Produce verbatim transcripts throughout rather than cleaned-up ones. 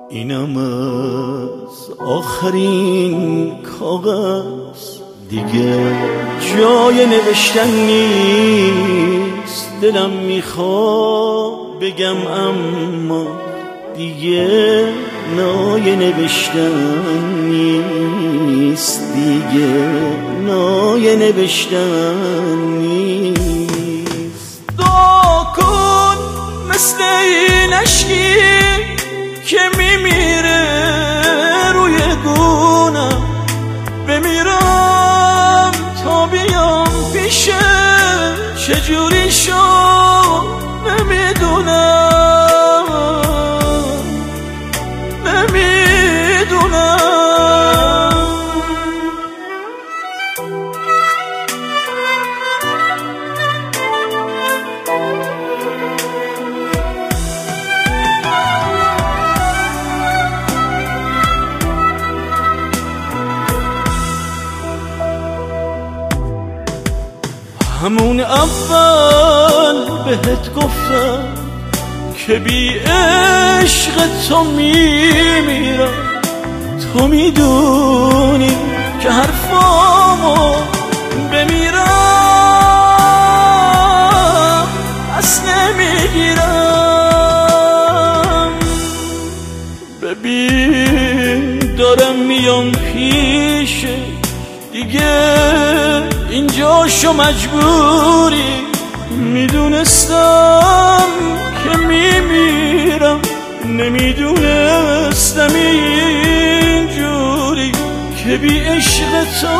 اینم از آخرین کاغذ، دیگه جای نوشتن نیست. دلم میخواد بگم اما دیگه نای نوشتن نیست، دیگه نای نوشتن نیست. دعا کن مثل این اشکی که میمیره روی گونم، بمیرم تا بیام پیشه، چجوری شد نمیدونم، نمیدونم. همون اول بهت گفتم که بی عشق تو میمیرم. تو میدونی که حرفامو بمیرم پس نمیگیرم. ببین دارم میام پیشه، دیگه اینجاشو مجبوری. میدونستم که میمیرم، نمیدونستم اینجوری که بی عشق تو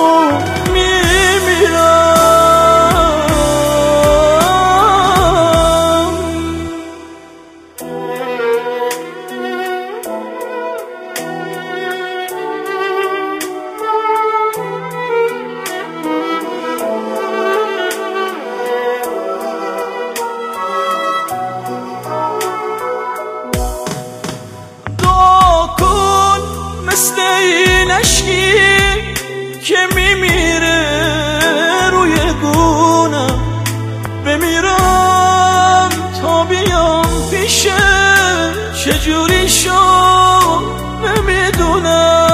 میمیرم. مثل این اشکی که میمیره روی گونم، بمیرم تا بیام پیشه، چجوری شد نمیدونم.